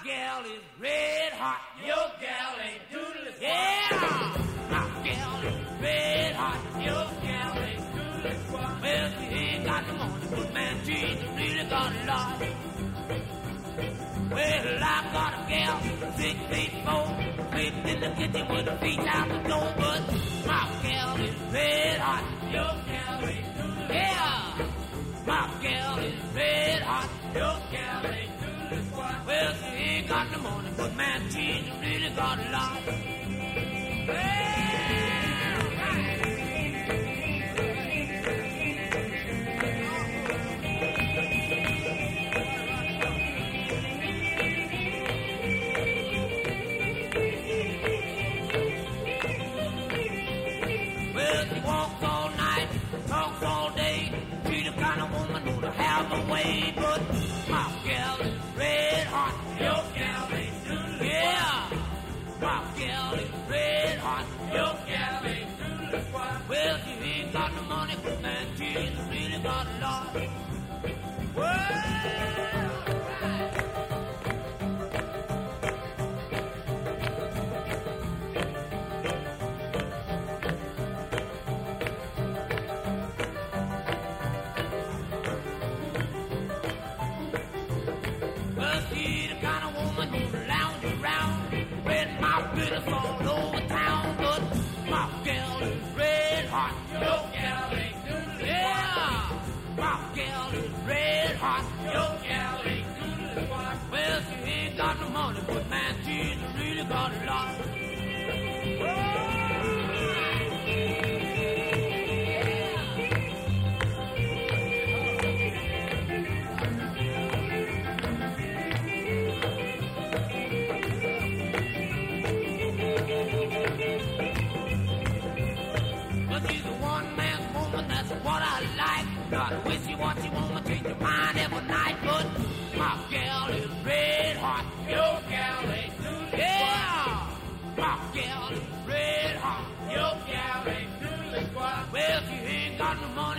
gal is red hot. Your gal ain't doodle squat. Yeah, my gal is red hot. Your gal ain't doodle squat. Well, she ain't got the money, but man, she's really got a lot. Well, I got a gal, 6'4", sleeping in the kitchen with her feet out the door, but my gal is red hot. Your gal ain't doodle squat. Yeah, my gal is red hot. Your gal ain't doodle squat. Well, she ain't got the money, but man, she's really got a lot. Well, she walks all night, talks all day. She's the kind of woman who'll have her way, but my gal is red hot. Your gal ain't doodle squat. Yeah, my gal is red hot. Your gal ain't doodle squat. Well, she ain't got no money, but man, she's really got a lot. Well, she's the kind of woman who'll lounge around, red mouth bitters all over town, but my gal is red hot. Your gal ain't doodle squat. Yeah, my gal is red hot. Your gal ain't doodle squat. Well, she ain't got no money, but man, she's really got a lot. But she's a one-man woman, that's what I like. Not a wishy-washy woman, change your mind every night, but my gal is red hot. Your gal ain't doodle squat. Yeah, my gal is red hot. Your gal ain't doodle squat. Well, she ain't got no money,